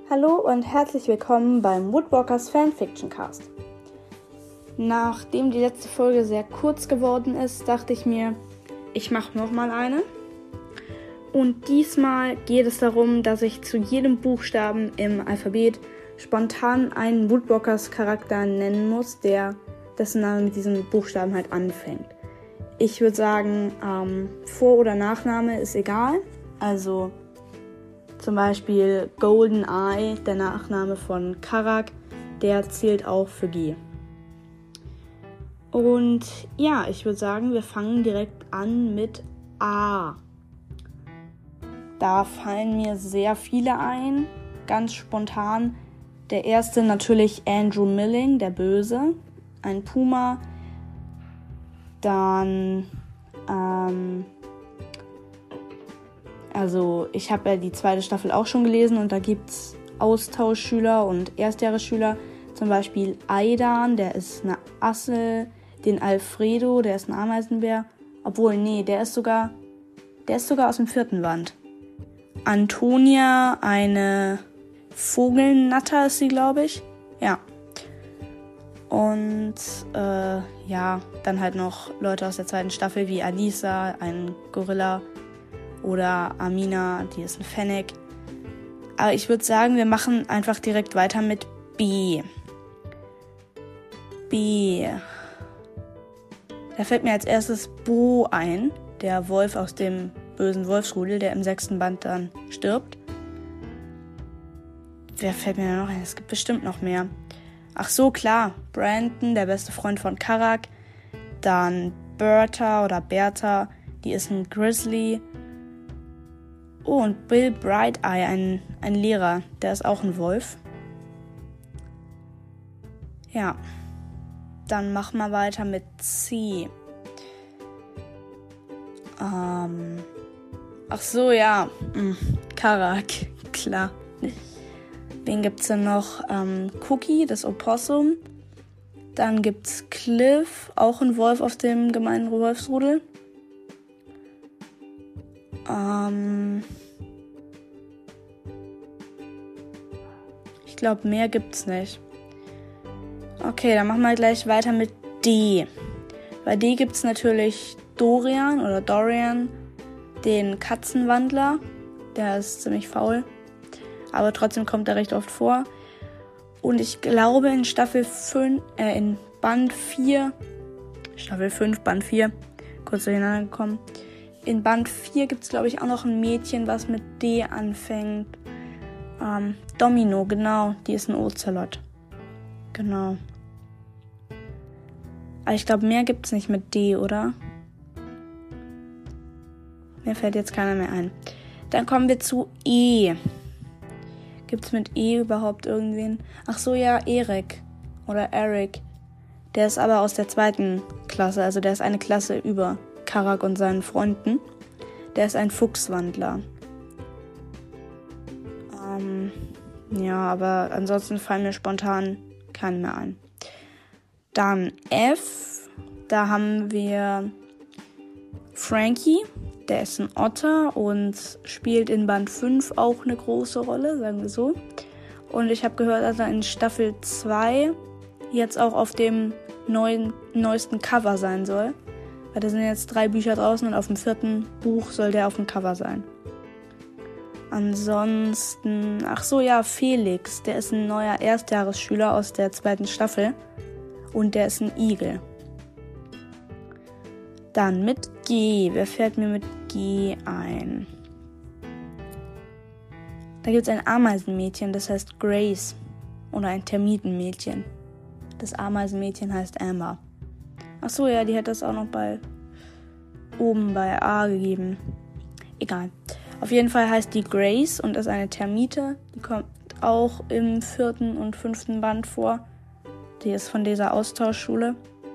Hallo und herzlich willkommen beim Woodwalkers Fanfiction Cast. Nachdem die letzte Folge sehr kurz geworden ist, dachte ich mir, ich mache nochmal eine. Und diesmal geht es darum, dass ich zu jedem Buchstaben im Alphabet spontan einen Woodwalkers Charakter nennen muss, dessen Name mit diesem Buchstaben halt anfängt. Ich würde sagen, Vor- oder Nachname ist egal. Also zum Beispiel Golden Eye, der Nachname von Karak, der zählt auch für G. Und ja, ich würde sagen, wir fangen direkt an mit A. Da fallen mir sehr viele ein, ganz spontan. Der erste natürlich Andrew Milling, der Böse, ein Puma. Dann, ich habe ja die zweite Staffel auch schon gelesen und da gibt es Austauschschüler und Erstjahresschüler. Zum Beispiel Aidan, der ist eine Assel, den Alfredo, der ist ein Ameisenbär. Obwohl, nee, der ist sogar aus dem 4. Band. Antonia, eine Vogelnatter ist sie, glaube ich. Ja. Und dann halt noch Leute aus der zweiten Staffel wie Alisa, ein Gorilla, oder Amina, die ist ein Fennec. Aber ich würde sagen, wir machen einfach direkt weiter mit B. B. Da fällt mir als erstes Bo ein, der Wolf aus dem bösen Wolfsrudel, der im 6. Band dann stirbt. Wer fällt mir noch ein? Es gibt bestimmt noch mehr. Ach so, klar. Brandon, der beste Freund von Karak. Dann Bertha oder Bertha, die ist ein Grizzly. Oh, und Bill Bright Eye, ein Lehrer, der ist auch ein Wolf. Ja, dann machen wir weiter mit C. Ach so, ja, Karak, klar. Wen gibt's denn noch? Cookie, das Opossum. Dann gibt's Cliff, auch ein Wolf aus dem gemeinen Wolfsrudel. Ich glaube, mehr gibt's nicht. Okay, dann machen wir gleich weiter mit D. Bei D gibt's natürlich Dorian, den Katzenwandler. Der ist ziemlich faul, aber trotzdem kommt er recht oft vor. Und ich glaube in in Band 4, Staffel 5, Band 4, kurz durcheinander gekommen. In Band 4 gibt es, glaube ich, auch noch ein Mädchen, was mit D anfängt. Domino, genau. Die ist ein Ocelot. Genau. Aber ich glaube, mehr gibt es nicht mit D, oder? Mir fällt jetzt keiner mehr ein. Dann kommen wir zu E. Gibt es mit E überhaupt irgendwen? Ach so, ja, Erik. Oder Eric. Der ist aber aus der 2. Klasse. Also der ist eine Klasse über Karak und seinen Freunden. Der ist ein Fuchswandler. Ja, aber ansonsten fallen mir spontan keine mehr ein. Dann F. Da haben wir Frankie. Der ist ein Otter und spielt in Band 5 auch eine große Rolle, sagen wir so. Und ich habe gehört, dass er in Staffel 2 jetzt auch auf dem neuesten Cover sein soll. Weil da sind jetzt 3 Bücher draußen und auf dem 4. Buch soll der auf dem Cover sein. Ansonsten, ach so, ja, Felix, der ist ein neuer Erstjahresschüler aus der 2. Staffel und der ist ein Igel. Dann mit G, wer fällt mir mit G ein? Da gibt es ein Ameisenmädchen, das heißt Grace, oder ein Termitenmädchen. Das Ameisenmädchen heißt Amber. Ach so, ja, die hat das auch noch oben bei A gegeben. Egal. Auf jeden Fall heißt die Grace und ist eine Termite. Die kommt auch im 4. und 5. Band vor. Die ist von dieser Austauschschule.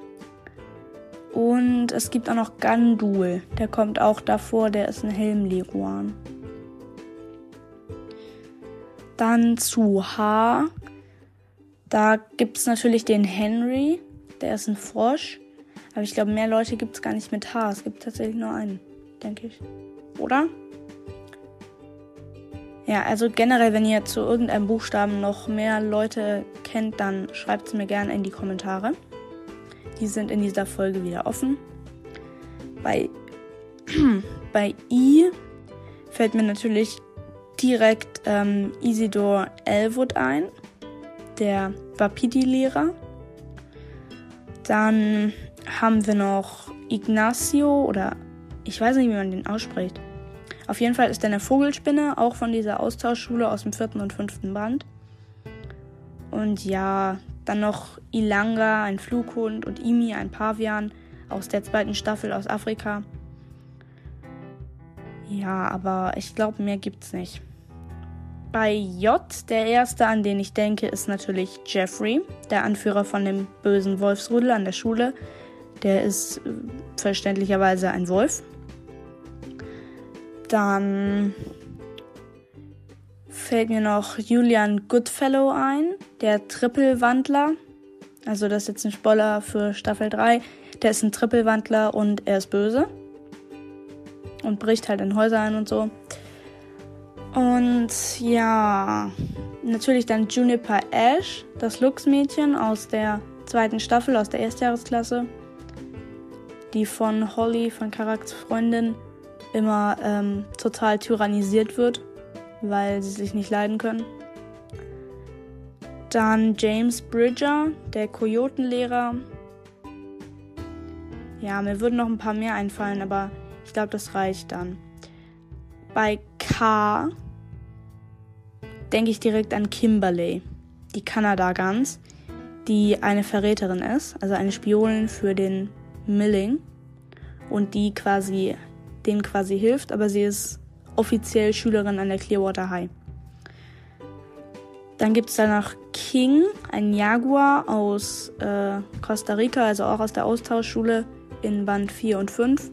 Und es gibt auch noch Gandul. Der kommt auch davor. Der ist ein Helmleguan. Dann zu H. Da gibt es natürlich den Henry. Der ist ein Frosch. Aber ich glaube, mehr Leute gibt es gar nicht mit H. Es gibt tatsächlich nur einen, denke ich. Oder? Ja, also generell, wenn ihr zu irgendeinem Buchstaben noch mehr Leute kennt, dann schreibt es mir gerne in die Kommentare. Die sind in dieser Folge wieder offen. Bei I fällt mir natürlich direkt Isidor Elwood ein, der Wapiti-Lehrer. Dann haben wir noch Ignacio, oder ich weiß nicht, wie man den ausspricht. Auf jeden Fall ist er eine Vogelspinne, auch von dieser Austauschschule aus dem 4. und 5. Band. Und ja, dann noch Ilanga, ein Flughund, und Imi, ein Pavian, aus der 2. Staffel aus Afrika. Ja, aber ich glaube, mehr gibt's nicht. Bei J, der erste, an den ich denke, ist natürlich Jeffrey, der Anführer von dem bösen Wolfsrudel an der Schule. Der ist verständlicherweise ein Wolf. Dann fällt mir noch Julian Goodfellow ein, der Trippelwandler. Also das ist jetzt ein Spoiler für Staffel 3. Der ist ein Trippelwandler und er ist böse. Und bricht halt in Häuser ein und so. Und ja, natürlich dann Juniper Ash, das Lux-Mädchen aus der 2. Staffel, aus der Erstjahresklasse. Die von Holly, von Karaks Freundin, immer total tyrannisiert wird, weil sie sich nicht leiden können. Dann James Bridger, der Kojotenlehrer. Ja, mir würden noch ein paar mehr einfallen, aber ich glaube, das reicht dann. Bei K denke ich direkt an Kimberly, die Kanada-Gans, die eine Verräterin ist, also eine Spionin für den Milling und die denen quasi hilft, aber sie ist offiziell Schülerin an der Clearwater High. Dann gibt es danach King, ein Jaguar aus Costa Rica, also auch aus der Austauschschule in Band 4 und 5.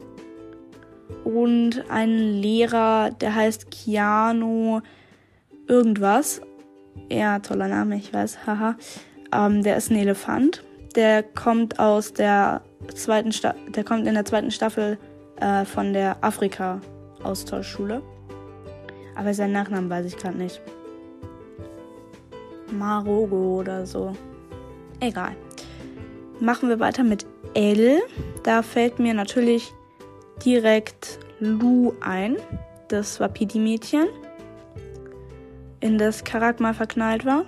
Und ein Lehrer, der heißt Keanu irgendwas. Ja, toller Name, ich weiß, haha. Der ist ein Elefant. Der kommt in der 2. Staffel von der Afrika-Austauschschule. Aber seinen Nachnamen weiß ich gerade nicht. Marogo oder so. Egal. Machen wir weiter mit L. Da fällt mir natürlich direkt Lou ein, das Wapiti-Mädchen, in das Karak mal verknallt war.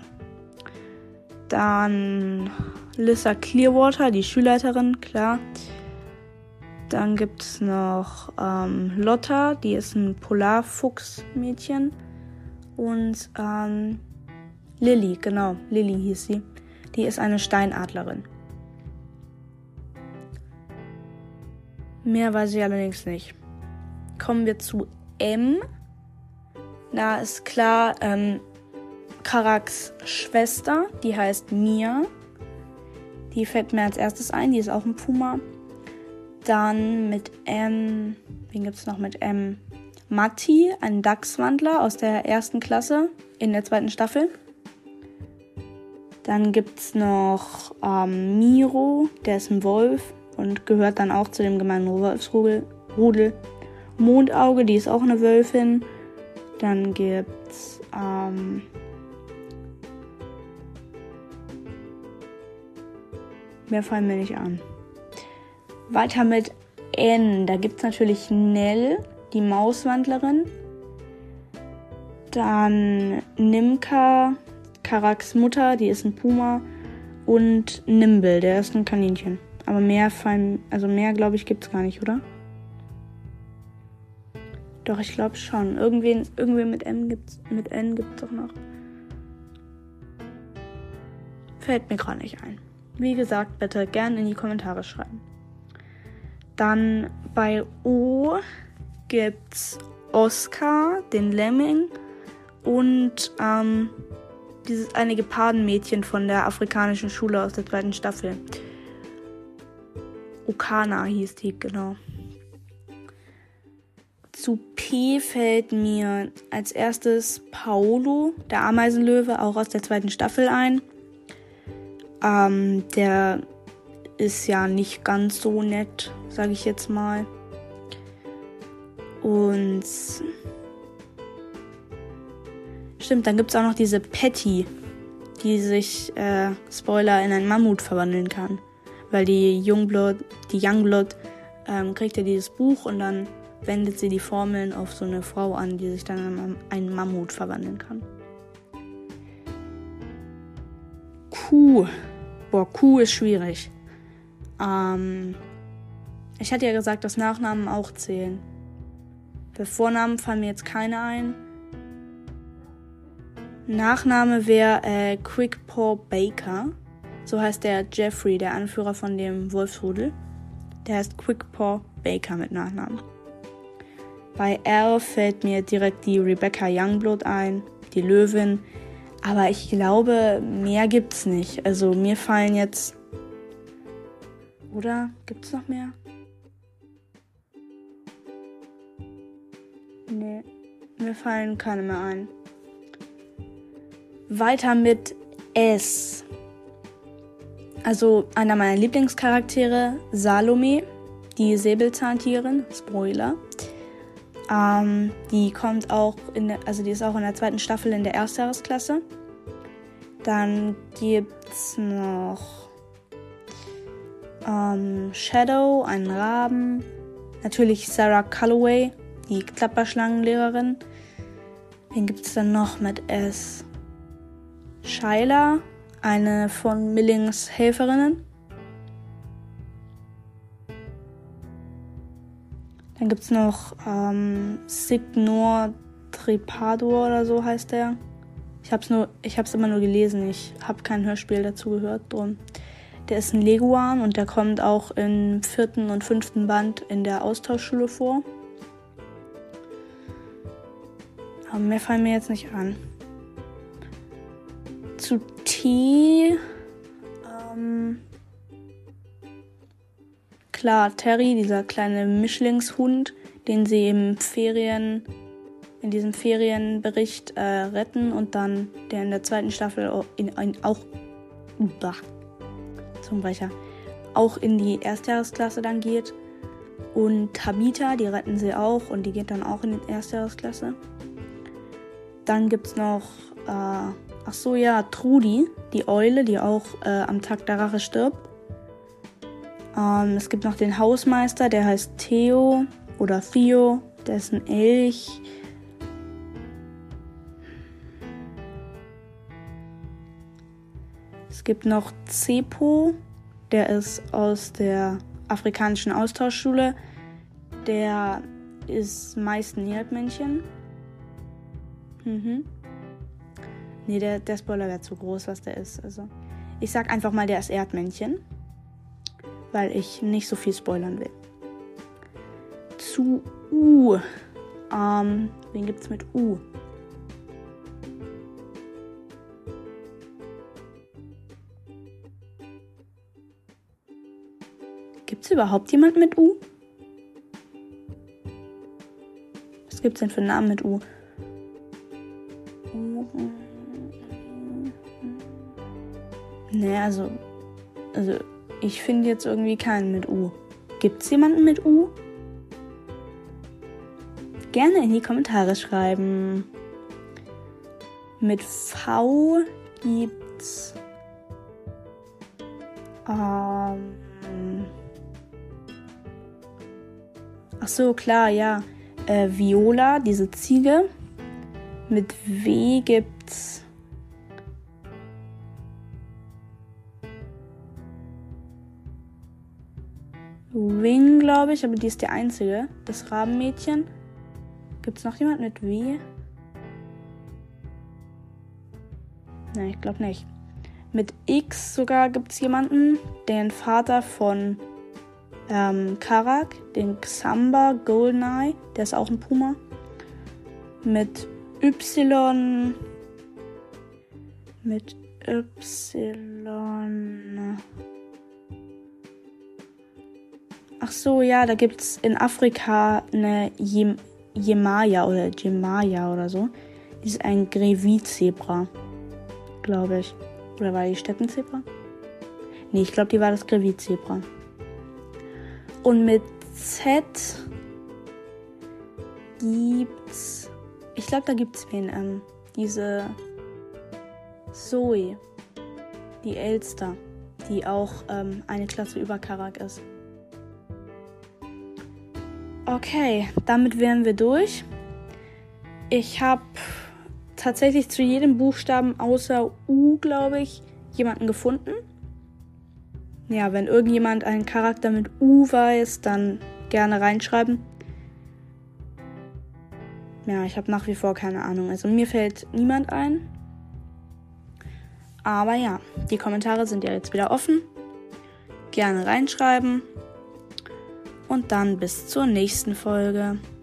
Dann Lissa Clearwater, die Schulleiterin, klar. Dann gibt es noch Lotta, die ist ein Polarfuchs-Mädchen. Und Lilly, genau, Lilly hieß sie. Die ist eine Steinadlerin. Mehr weiß ich allerdings nicht. Kommen wir zu M. Da ist klar Karaks Schwester, die heißt Mia. Die fällt mir als erstes ein, die ist auch ein Puma. Dann mit M, wen gibt es noch mit M? Matti, ein Dachswandler aus der 1. Klasse in der 2. Staffel. Dann gibt es noch Miro, der ist ein Wolf und gehört dann auch zu dem gemeinen Wolfsrudel. Mondauge, die ist auch eine Wölfin. Dann gibt's mehr fallen mir nicht an. Weiter mit N. Da gibt's natürlich Nell, die Mauswandlerin. Dann Nimka, Karaks Mutter, die ist ein Puma. Und Nimble, der ist ein Kaninchen. Aber mehr glaube ich gibt's gar nicht, oder? Doch, ich glaube schon. Irgendwen mit N gibt's doch noch. Fällt mir gerade nicht ein. Wie gesagt, bitte gerne in die Kommentare schreiben. Dann bei O gibt's Oscar, den Lemming, und dieses eine Gepardenmädchen von der afrikanischen Schule aus der 2. Staffel. Okana hieß die, genau. Zu P fällt mir als erstes Paolo, der Ameisenlöwe, auch aus der 2. Staffel ein. Der ist ja nicht ganz so nett, sage ich jetzt mal. Und stimmt. Dann gibt es auch noch diese Patty, die sich, Spoiler, in einen Mammut verwandeln kann. Weil die Youngblood kriegt ja dieses Buch und dann wendet sie die Formeln auf so eine Frau an, die sich dann in einen Mammut verwandeln kann. Q. Boah, Q ist schwierig. Ich hatte ja gesagt, dass Nachnamen auch zählen. Für Vornamen fallen mir jetzt keine ein. Nachname wäre Quickpaw Baker. So heißt der Jeffrey, der Anführer von dem Wolfsrudel. Der heißt Quickpaw Baker mit Nachnamen. Bei R fällt mir direkt die Rebecca Youngblood ein, die Löwin. Aber ich glaube, mehr gibt's nicht. Also mir fallen jetzt... Oder? Gibt's noch mehr? Nee, mir fallen keine mehr ein. Weiter mit S. Also einer meiner Lieblingscharaktere, Salome, die Säbelzahntierin, Spoiler. Die kommt auch die ist auch in der 2. Staffel in der Erstjahresklasse. Dann gibt's noch Shadow, einen Raben. Natürlich Sarah Calloway, die Klapperschlangenlehrerin. Wen gibt's dann noch mit S? Shyla, eine von Millings Helferinnen. Dann gibt's noch Signor Trepador oder so heißt der. Ich hab's immer nur gelesen, ich habe kein Hörspiel dazu gehört, drum. Der ist ein Leguan und der kommt auch im 4. und 5. Band in der Austauschschule vor. Aber mehr fallen mir jetzt nicht an. Zu T. Klar, Terry, dieser kleine Mischlingshund, den sie in diesem Ferienbericht retten und dann der in der 2. Staffel auch in die Erstjahresklasse dann geht. Und Tabitha, die retten sie auch und die geht dann auch in die Erstjahresklasse. Dann gibt's noch, Trudi, die Eule, die auch am Tag der Rache stirbt. Es gibt noch den Hausmeister, der heißt Theo oder Theo, der ist ein Elch. Es gibt noch Zepo, der ist aus der afrikanischen Austauschschule. Der ist meist ein Erdmännchen. Nee, der Spoiler wäre zu groß, was der ist. Also, ich sag einfach mal, der ist Erdmännchen, weil ich nicht so viel spoilern will. Zu U. Wen gibt's mit U? Gibt's überhaupt jemand mit U? Was gibt's denn für Namen mit U? Nee, also ich finde jetzt irgendwie keinen mit U. Gibt's jemanden mit U? Gerne in die Kommentare schreiben. Mit V gibt's ach so, klar, ja. Viola, diese Ziege. Mit W gibt's Wing, glaube ich, aber die ist die einzige. Das Rabenmädchen. Gibt's noch jemand mit W? Nein, ich glaube nicht. Mit X sogar gibt's jemanden, den Vater von Karak, den Xamba Goldeneye, der ist auch ein Puma. Mit Y. Ach so, ja, da gibt's in Afrika eine Jemaya oder so. Die ist ein Grevy-Zebra, glaube ich. Oder war die Steppenzebra? Nee, ich glaube, die war das Grevy-Zebra. Und mit Z gibt's... Ich glaube, da gibt's wen. diese Zoe, die Elster, die auch eine Klasse über Karak ist. Okay, damit wären wir durch. Ich habe tatsächlich zu jedem Buchstaben außer U, glaube ich, jemanden gefunden. Ja, wenn irgendjemand einen Charakter mit U weiß, dann gerne reinschreiben. Ja, ich habe nach wie vor keine Ahnung. Also mir fällt niemand ein. Aber ja, die Kommentare sind ja jetzt wieder offen. Gerne reinschreiben. Und dann bis zur nächsten Folge.